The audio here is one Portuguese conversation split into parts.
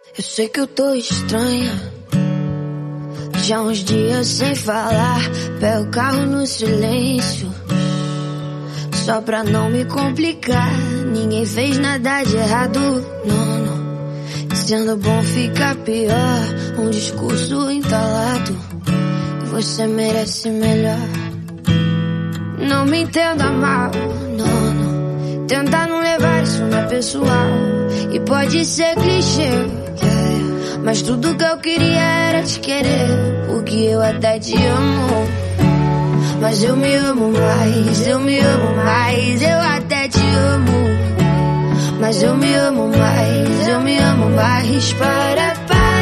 Eu sei que eu tô estranha, já uns dias sem falar. Pego o carro no silêncio, só pra não me complicar. Ninguém fez nada de errado, não, não. Sendo bom fica pior, um discurso entalado. Você merece melhor. Não me entenda mal, não, não. Tenta não levar isso na pessoal. E pode ser clichê, mas tudo que eu queria era te querer, porque eu até te amo. Mas eu me amo mais, eu me amo mais, eu até te amo. Mas eu me amo mais, eu me amo mais. Para.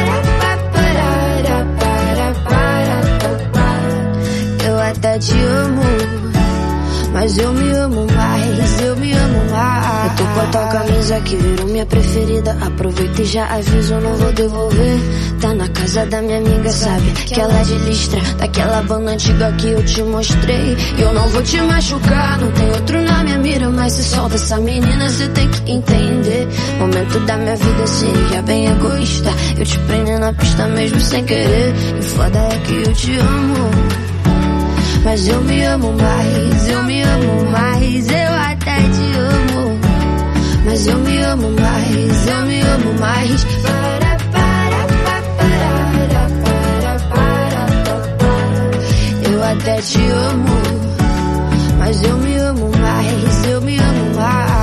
Eu até te amo, mas eu me amo mais, eu me amo mais. Eu tô com a tua camisa que virou minha preferida. Aproveita e já aviso, eu não vou devolver. Tá na casa da minha amiga, sabe? Que ela é de Listra, daquela banda antiga que eu te mostrei. E eu não vou te machucar, não tem outro na minha mira. Mas se solta essa menina, cê tem que entender. Momento da minha vida seria bem egoísta, eu te prendo na pista mesmo sem querer. E foda é que eu te amo, mas eu me amo mais, eu me amo mais, eu até te amo. Mas eu me amo mais, eu me amo mais. Para. Eu até te amo, mas eu me amo mais, eu me amo mais.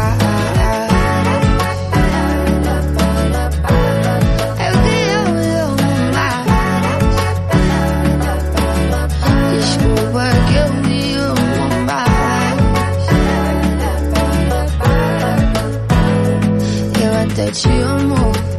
Eu te amo.